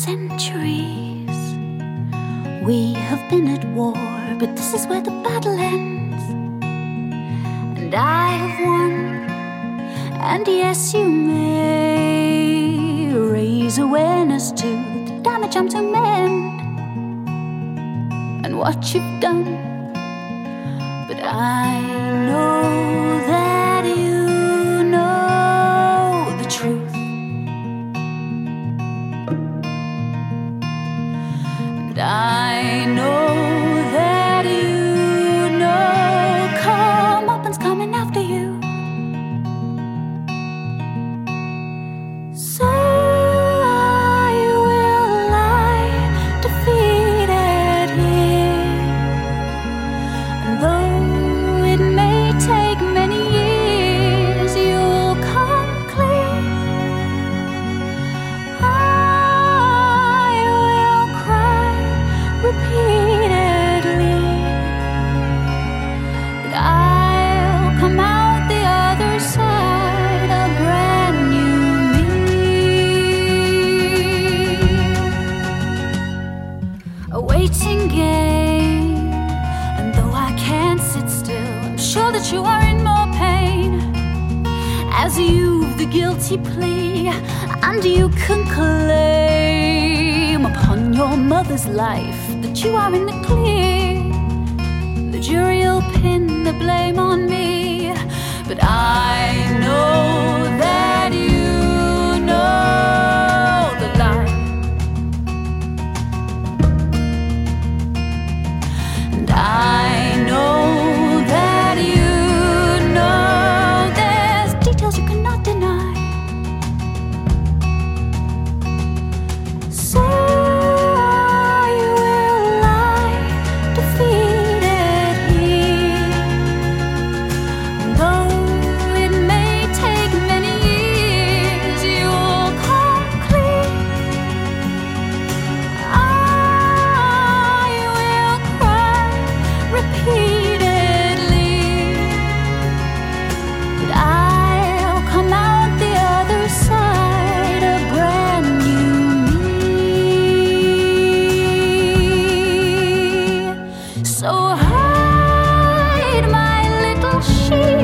centuries we have been at war, but this is where the battle ends. And I have won, and yes, you may raise awareness to the damage I'm to mend and what you've done. But I know that you know the truth. And I know that you know comeuppance coming after you. So I will lie defeated here, and though it may take many years, you'll come clear. I will cry repeatedly, but I'll come out the other side a brand new me, a waiting game. And though I can't sit still, I'm sure that you are in more pain, as you've the guilty plea, and you can claim upon your mother's life that you are in the clear. The jury'll pin the blame on me, but I know that you know the lie. And I know that you know there's details you cannot deny. So I will lie defeated here, though it may take many years, you'll come clear. I will cry repeatedly, but I'll come out the other side a brand new me. So hide, my little sheep.